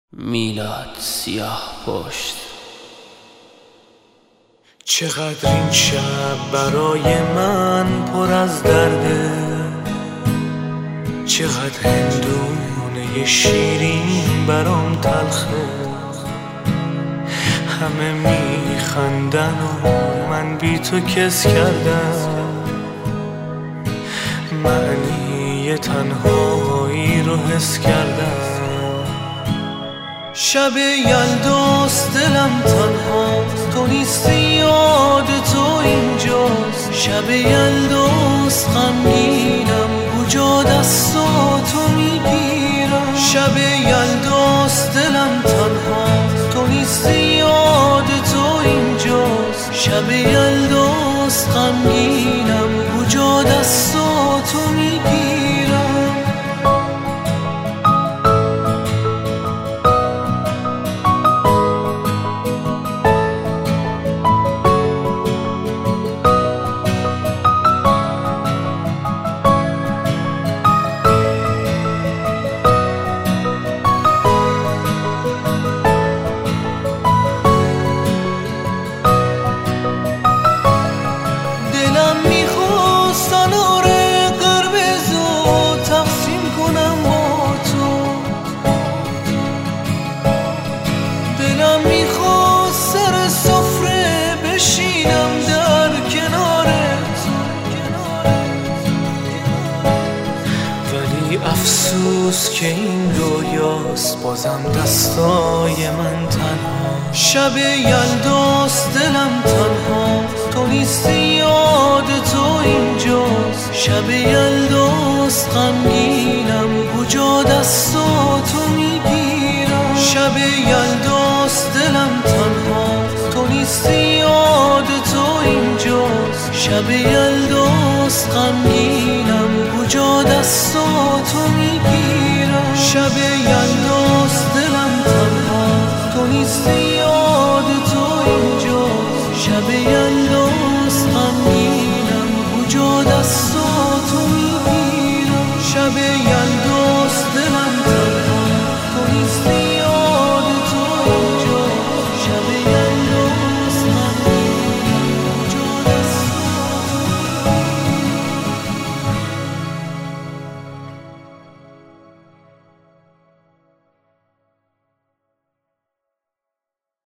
میلاد سیاه پشت. چقدر این شب برای من پر از درده، چقدر هندونه شیرین برام تلخه. همه میخندن و من بی تو کس کردم، معنی تنهایی رو حس کردم. شب یلداست دلم تنهاست، تو نیستی یاد تو اینجاست. شب یلداست غمگینم، کجا دستاتو میگیرم. شب یلداست دلم تنهاست، تو نیستی یاد تو اینجاست. شب یلداست غمگینم، کجا دستاتو میگیرم. افسوس که این رویاست، بازم دستای من تنها. شب یلداست دلم تنها، تو نیستی یاد تو اینجاست. شب یلداست غمگینم، کجا دستاتو میگیرم. شب یلداست دلم تنها، تو نیستی یاد تو اینجاست. شب یلداست غمگینم، کجا دستاتو میگیرم. شب یلداست دلم تنها، تو نیستی یاد تو اینجاست. شب یلداست غمگینم، کجا دستاتو